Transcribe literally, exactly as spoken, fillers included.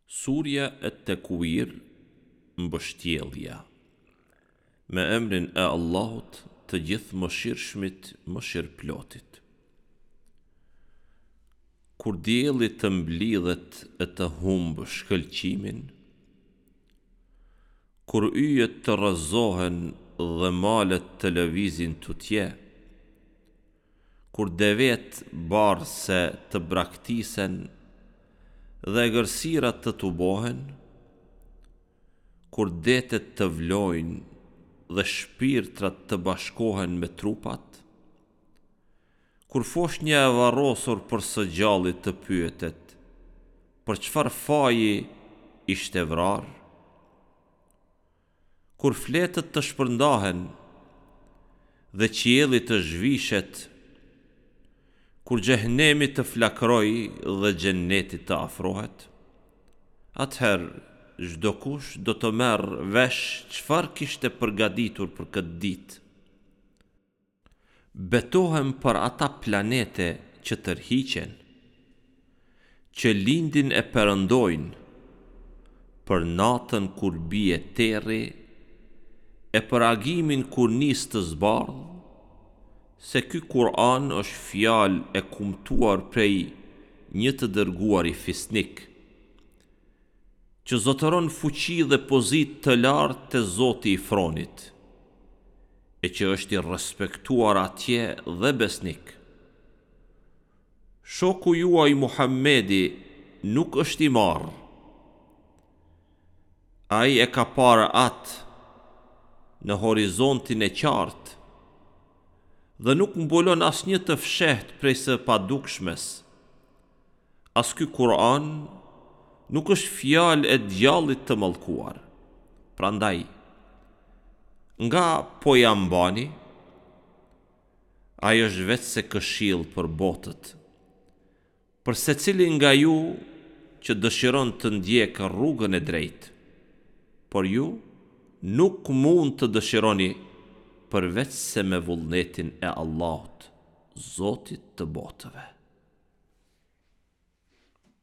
Surja e Tekuir, mbështjellja. Me emrin e Allahut, të gjithë mëshirshmit, mëshirëplotit. Kur dielli të mblidhet e të humbë shkëlqimin, kur yjet të rrëzohen dhe malet të lëvizin tutje, kur devet barse të braktisen dhe gërsirat të tubohen, kur detet të vlojnë dhe shpirtrat të bashkohen me trupat, kur foshnja e varrosur për së gjallit të pyetet, për çfarë faji ishte vrar, kur fletët të shpërndahen dhe qielli të zhvishet, kur xhehenemi të flakroj dhe xheneti të afrohet, atëherë çdo kush do të merr vesh çfarë kishte përgatitur për këtë ditë. Betohem për ata planete që tërhiqen, që lindin e perëndojnë, për natën kur bie terri, e për agimin kur nis të zbardh, se ky Kur'an është fjalë e kumtuar prej një të dërguari fisnik, që zotëron fuqi dhe pozitë të lartë te Zoti i Fronit, e që është i respektuar atje dhe besnik. Shoku juaj Muhammedi nuk është i marrë. Ai e ka parë atë në horizontin e qartë dhe nuk mbulon asnjë të fshehtë prej së padukshmes. As ky Kur'an nuk është fjalë e djallit të mallkuar. Prandaj, nga po ja mbani, ai është vetë se këshill për botët, për secilin nga ju që dëshiron të ndjekë rrugën e drejtë, por ju nuk mund të dëshironi përveç se me vullnetin e Allahut, Zotit të botëve.